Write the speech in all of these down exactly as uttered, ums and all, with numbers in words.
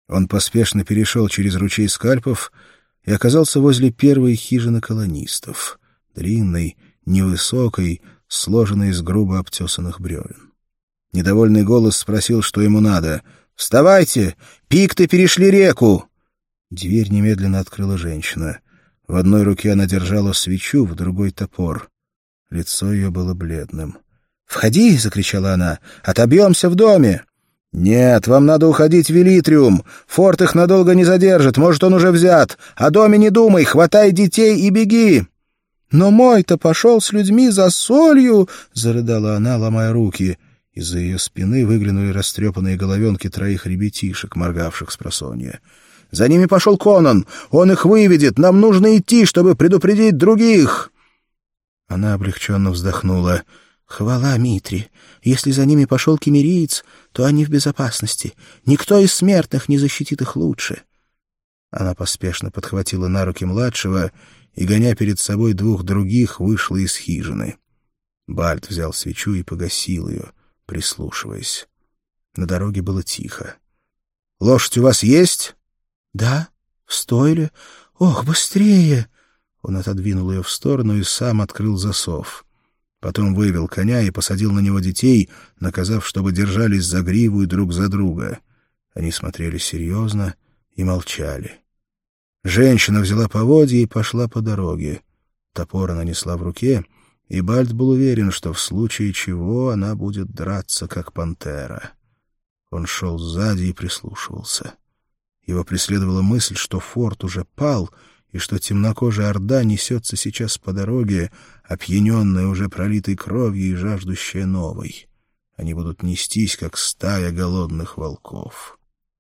Он поспешно перешел через ручей скальпов и оказался возле первой хижины колонистов, длинной, невысокой, сложенной из грубо обтесанных бревен. Недовольный голос спросил, что ему надо. «Вставайте! Пикты перешли реку!» Дверь немедленно открыла женщина. В одной руке она держала свечу, в другой — топор. Лицо ее было бледным. «Входи!» — закричала она. «Отобьемся в доме!» «Нет, вам надо уходить в Велитриум. Форт их надолго не задержит, может, он уже взят. О доме не думай, хватай детей и беги!» «Но мой-то пошел с людьми за солью!» — зарыдала она, ломая руки. Из-за ее спины выглянули растрепанные головенки троих ребятишек, моргавших спросонья. «За ними пошел Конан! Он их выведет! Нам нужно идти, чтобы предупредить других!» Она облегченно вздохнула. «Хвала Митре! Если за ними пошел кемериец, то они в безопасности. Никто из смертных не защитит их лучше». Она поспешно подхватила на руки младшего и, гоня перед собой двух других, вышла из хижины. Бальт взял свечу и погасил ее, прислушиваясь. На дороге было тихо. «Лошадь у вас есть?» «Да, в стойле. Ох, быстрее!» Он отодвинул ее в сторону и сам открыл засов. Потом вывел коня и посадил на него детей, наказав, чтобы держались за гриву и друг за друга. Они смотрели серьезно и молчали. Женщина взяла поводья и пошла по дороге. Топор она несла в руке, и Бальт был уверен, что в случае чего она будет драться, как пантера. Он шел сзади и прислушивался. Его преследовала мысль, что форт уже пал, и что темнокожая орда несется сейчас по дороге, опьяненная уже пролитой кровью и жаждущая новой. Они будут нестись, как стая голодных волков.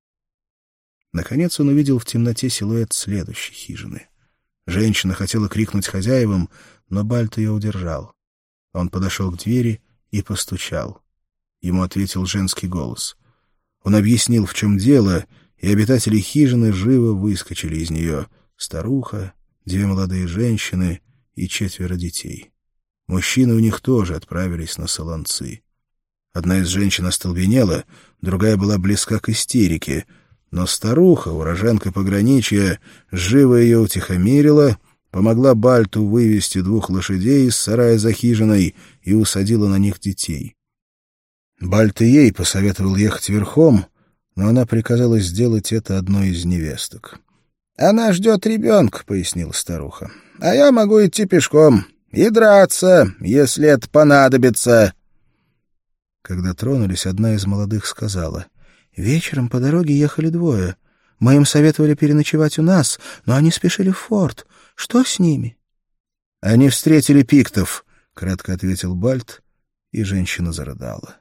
Наконец он увидел в темноте силуэт следующей хижины. Женщина хотела крикнуть хозяевам, но Бальт ее удержал. Он подошел к двери и постучал. Ему ответил женский голос. Он объяснил, в чем дело, и обитатели хижины живо выскочили из нее — старуха, две молодые женщины и четверо детей. Мужчины у них тоже отправились на солонцы. Одна из женщин остолбенела, другая была близка к истерике, но старуха, уроженка пограничья, живо ее утихомирила, помогла Бальту вывести двух лошадей из сарая за хижиной и усадила на них детей. Бальт и ей посоветовал ехать верхом, но она приказала сделать это одной из невесток. «Она ждет ребенка», — пояснила старуха. «А я могу идти пешком и драться, если это понадобится». Когда тронулись, одна из молодых сказала: «Вечером по дороге ехали двое. Мы им советовали переночевать у нас, но они спешили в форт. Что с ними?» «Они встретили пиктов», — кратко ответил Бальт, и женщина зарыдала.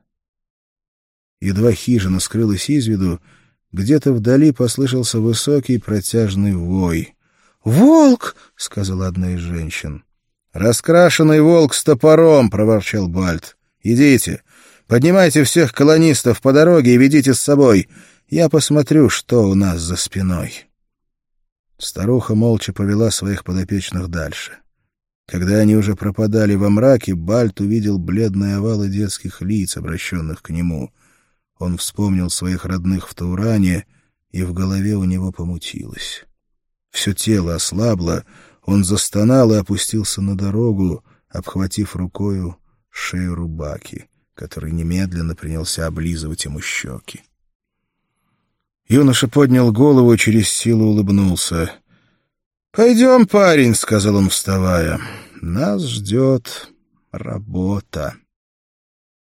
Едва хижина скрылась из виду, где-то вдали послышался высокий протяжный вой. «Волк!» — сказала одна из женщин. «Раскрашенный волк с топором!» — проворчал Бальт. «Идите, поднимайте всех колонистов по дороге и ведите с собой. Я посмотрю, что у нас за спиной». Старуха молча повела своих подопечных дальше. Когда они уже пропадали во мраке, Бальт увидел бледные овалы детских лиц, обращенных к нему. Он вспомнил своих родных в Тауране, и в голове у него помутилось. Все тело ослабло, он застонал и опустился на дорогу, обхватив рукою шею Рубаки, который немедленно принялся облизывать ему щеки. Юноша поднял голову и через силу улыбнулся. «Пойдем, парень», — сказал он, вставая, — «нас ждет работа».